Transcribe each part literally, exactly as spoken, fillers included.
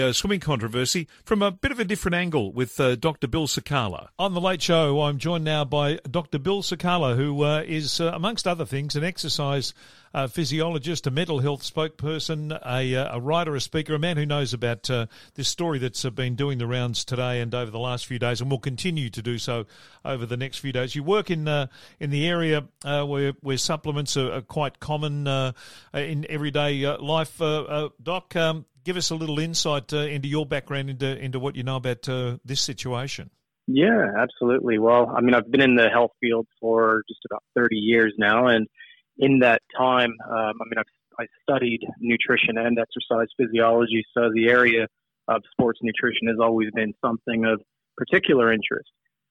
Uh, swimming controversy from a bit of a different angle with uh, Doctor Bill Cicala. On The Late Show, I'm joined now by Doctor Bill Cicala, who uh, is, uh, amongst other things, an exercise uh, physiologist, a mental health spokesperson, a, uh, a writer, a speaker, a man who knows about uh, this story that's uh, been doing the rounds today and over the last few days and will continue to do so over the next few days. You work in uh, in the area uh, where, where supplements are, are quite common uh, in everyday uh, life. Uh, uh, Doc, um, give us a little insight uh, into your background, into into what you know about uh, this situation. Yeah, absolutely. Well, I mean, I've been in the health field for just about thirty years now, and in that time, um, I mean, I've I studied nutrition and exercise physiology, so the area of sports nutrition has always been something of particular interest.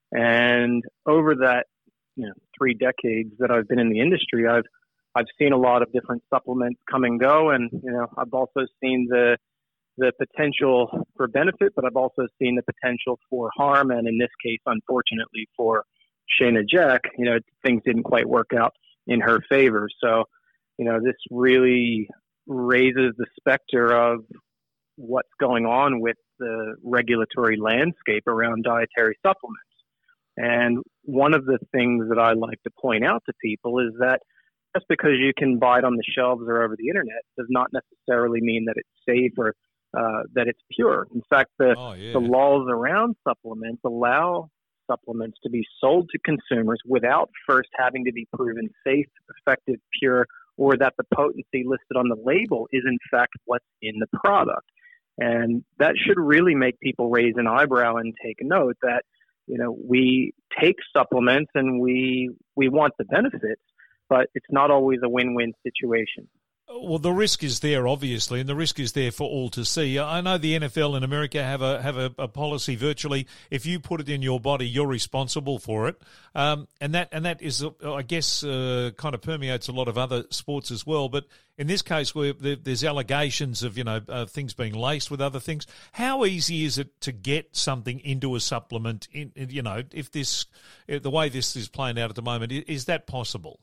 And over that, you know, three decades that I've been in the industry, I've I've seen a lot of different supplements come and go, and you know, I've also seen the the potential for benefit, but I've also seen the potential for harm, and in this case, unfortunately for Shayna Jack, you know, things didn't quite work out in her favor. So, you know, this really raises the specter of what's going on with the regulatory landscape around dietary supplements. And one of the things that I like to point out to people is that just because you can buy it on the shelves or over the internet does not necessarily mean that it's safe or uh, that it's pure. In fact, the, oh, yeah. the laws around supplements allow supplements to be sold to consumers without first having to be proven safe, effective, pure, or that the potency listed on the label is in fact what's in the product. And that should really make people raise an eyebrow and take note that, you know, we take supplements and we we want the benefits, but it's not always a win-win situation. Well, the risk is there, obviously, and the risk is there for all to see. I know the N F L in America have a have a, a policy virtually, if you put it in your body, you're responsible for it, um, and that and that is, I guess, uh, kind of permeates a lot of other sports as well. But in this case, where there's allegations of you know uh, things being laced with other things, how easy is it to get something into a supplement? In, you know, if this the way this is playing out at the moment, is that possible?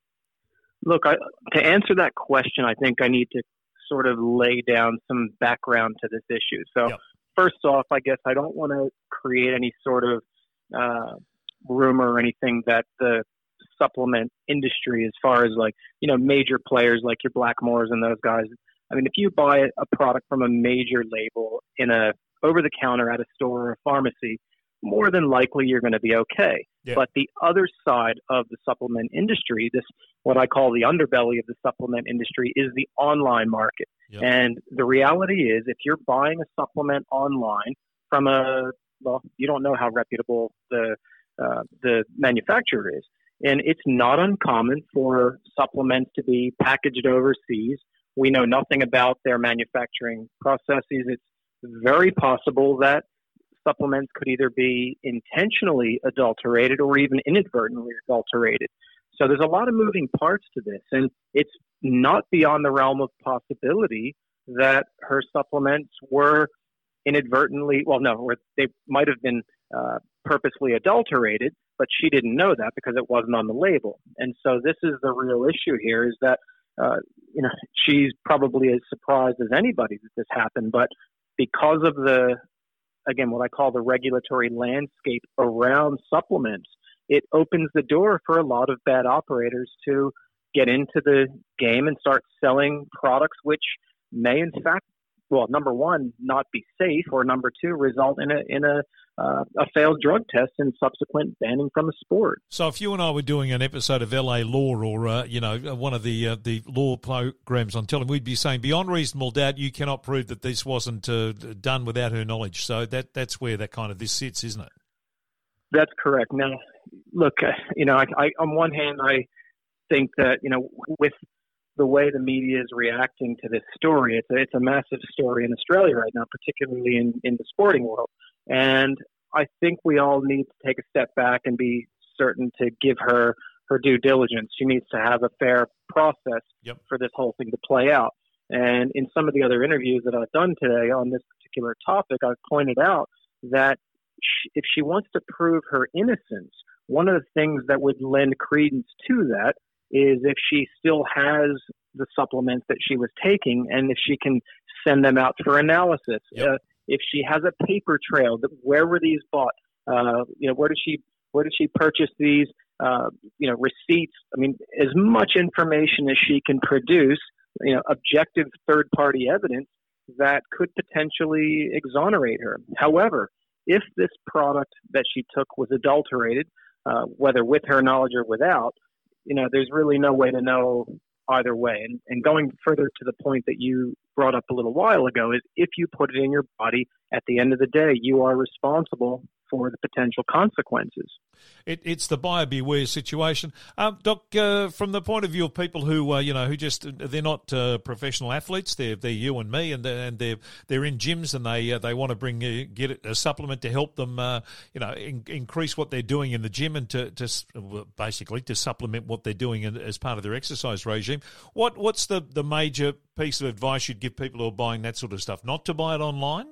Look, I, to answer that question, I think I need to sort of lay down some background to this issue. So yep. First off, I guess I don't want to create any sort of uh, rumor or anything that the supplement industry, as far as like, you know, major players like your Blackmores and those guys. I mean, if you buy a product from a major label in a over-the-counter at a store or a pharmacy, more than likely you're going to be okay. Yeah. But the other side of the supplement industry, this what I call the underbelly of the supplement industry, is the online market. Yep. And the reality is, if you're buying a supplement online from a, well, you don't know how reputable the uh, the manufacturer is. And it's not uncommon for supplements to be packaged overseas. We know nothing about their manufacturing processes. It's very possible that supplements could either be intentionally adulterated or even inadvertently adulterated. So there's a lot of moving parts to this, and it's not beyond the realm of possibility that her supplements were inadvertently, well, no, they might have been uh, purposely adulterated, but she didn't know that because it wasn't on the label. And so this is the real issue here, is that, uh, you know, she's probably as surprised as anybody that this happened, but because of the, again, what I call the regulatory landscape around supplements, it opens the door for a lot of bad operators to get into the game and start selling products which may, in fact, well, number one, not be safe, or number two, result in a in a uh, a failed drug test and subsequent banning from the sport. So, if you and I were doing an episode of L A Law, or uh, you know, one of the uh, the law programs on television, we'd be saying beyond reasonable doubt, you cannot prove that this wasn't uh, done without her knowledge. So that that's where that kind of this sits, isn't it? That's correct. Now, look, uh, you know, I, I, on one hand, I think that, you know, with the way the media is reacting to this story, it's a, it's a massive story in Australia right now, particularly in, in the sporting world. And I think we all need to take a step back and be certain to give her her due diligence. She needs to have a fair process yep. for this whole thing to play out. And in some of the other interviews that I've done today on this particular topic, I've pointed out that she, if she wants to prove her innocence, one of the things that would lend credence to that is if she still has the supplements that she was taking, and if she can send them out for analysis. Yep. Uh, if she has a paper trail, where were these bought? Uh, you know, where did she where did she purchase these? Uh, you know, receipts. I mean, as much information as she can produce, you know, objective third-party evidence that could potentially exonerate her. However, if this product that she took was adulterated, uh, whether with her knowledge or without, you know, there's really no way to know either way. And, and going further to the point that you brought up a little while ago is if you put it in your body, at the end of the day, you are responsible for the potential consequences. It, it's the buyer beware situation. Um, Doc, uh, from the point of view of people who, uh, you know, who just, they're not uh, professional athletes, they're, they're you and me, and they're, and they're, they're in gyms and they uh, they want to bring, uh, get a supplement to help them, uh, you know, in, increase what they're doing in the gym and to, to basically to supplement what they're doing in, as part of their exercise regime. What What's the, the major piece of advice you'd give people who are buying that sort of stuff? Not to buy it online?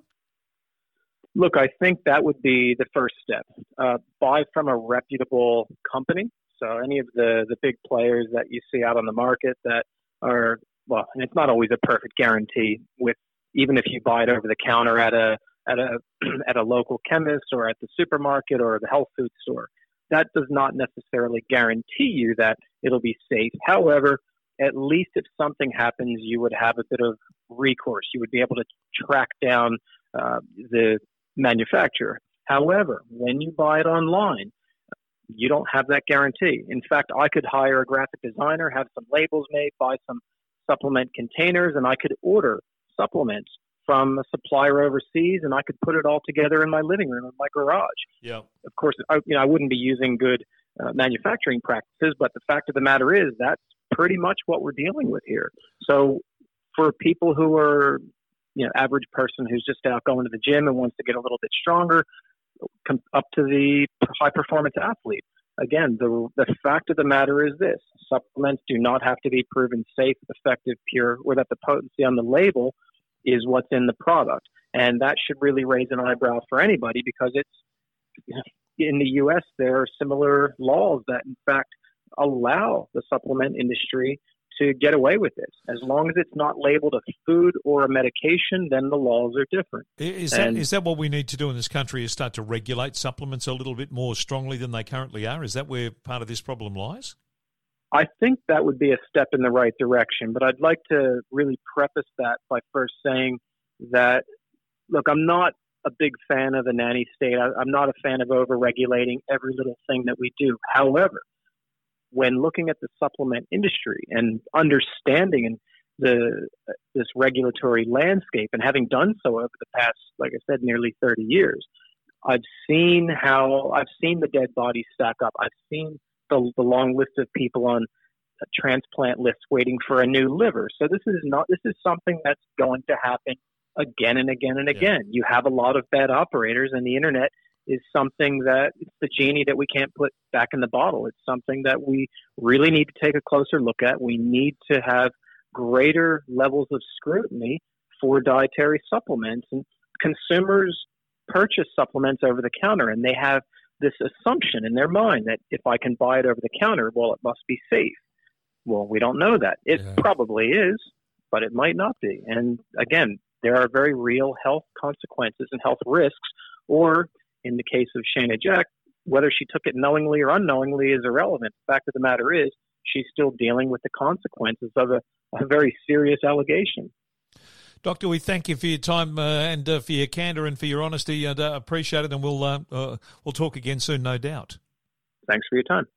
Look, I think that would be the first step. Uh, buy from a reputable company. So any of the, the big players that you see out on the market that are, well, and it's not always a perfect guarantee with, even if you buy it over the counter at a, at a, at a local chemist or at the supermarket or the health food store, that does not necessarily guarantee you that it'll be safe. However, at least if something happens, you would have a bit of recourse. You would be able to track down uh, the manufacturer. However, when you buy it online, you don't have that guarantee. In fact, I could hire a graphic designer, have some labels made, buy some supplement containers, and I could order supplements from a supplier overseas, and I could put it all together in my living room, in my garage. Yeah. Of course, I, you know, I wouldn't be using good uh, manufacturing practices, but the fact of the matter is that's pretty much what we're dealing with here. So for people who are, you know, average person who's just out going to the gym and wants to get a little bit stronger, come up to the high performance athlete. Again, the the fact of the matter is this: supplements do not have to be proven safe, effective, pure, or that the potency on the label is what's in the product. And that should really raise an eyebrow for anybody, because it's, you know, in the U S there are similar laws that in fact allow the supplement industry to get away with this. As long as it's not labeled a food or a medication, then the laws are different. Is that, is that what we need to do in this country, is start to regulate supplements a little bit more strongly than they currently are? Is that where part of this problem lies? I think that would be a step in the right direction, but I'd like to really preface that by first saying that, look, I'm not a big fan of the nanny state. I, I'm not a fan of over-regulating every little thing that we do. However, when looking at the supplement industry and understanding and the this regulatory landscape, and having done so over the past, like I said, nearly thirty years, I've seen how I've seen the dead bodies stack up. I've seen the, the long list of people on a transplant list waiting for a new liver. So this is not this is something that's going to happen again and again and again. Yeah. You have a lot of bad operators, and the internet is something that it's the genie that we can't put back in the bottle. It's something that we really need to take a closer look at. We need to have greater levels of scrutiny for dietary supplements. And consumers purchase supplements over the counter, and they have this assumption in their mind that if I can buy it over the counter, well, it must be safe. Well, we don't know that. It yeah. probably is, but it might not be. And again, there are very real health consequences and health risks, or in the case of Shayna Jack, whether she took it knowingly or unknowingly is irrelevant. The fact of the matter is she's still dealing with the consequences of a, a very serious allegation. Doctor, we thank you for your time uh, and uh, for your candour and for your honesty, and uh, appreciate it, and we'll, uh, uh, we'll talk again soon, no doubt. Thanks for your time.